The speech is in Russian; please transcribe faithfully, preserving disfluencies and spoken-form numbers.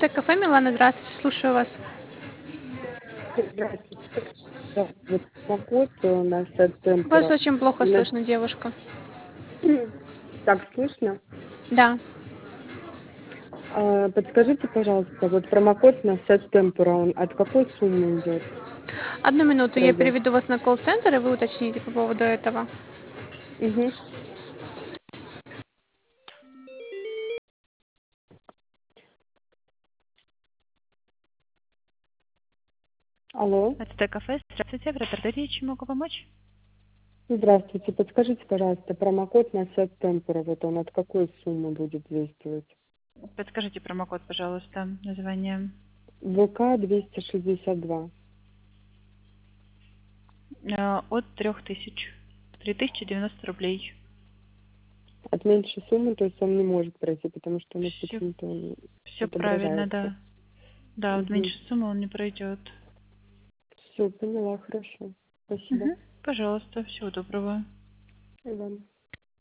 Ацтек кафе, Милана, здравствуйте, слушаю вас. Здравствуйте. Да, вот промокод у нас от Вас Темпора. очень плохо На- слышно, девушка. Так слышно? Да. А, подскажите, пожалуйста, вот промокод на сет Темпора, он от какой суммы идет? Одну минуту, я Пройдет. переведу вас на колл-центр, и вы уточните по поводу этого. Угу. Алло. Ацтек кафе, здравствуйте, в Роттердате, чем могу помочь? Здравствуйте. Подскажите, пожалуйста, промокод на сет Темпора, вот он от какой суммы будет действовать? Подскажите промокод, пожалуйста, название. ВК двести шестьдесят два. Э, От трех тысяч. Три тысячи девяносто рублей. От меньшей суммы, то есть он не может пройти, потому что у нас Все, почему-то он все правильно, отображается. да. Да, вот Угу. меньше суммы он не пройдет. Все, поняла, хорошо. Спасибо. Угу. Пожалуйста, всего доброго. И вам.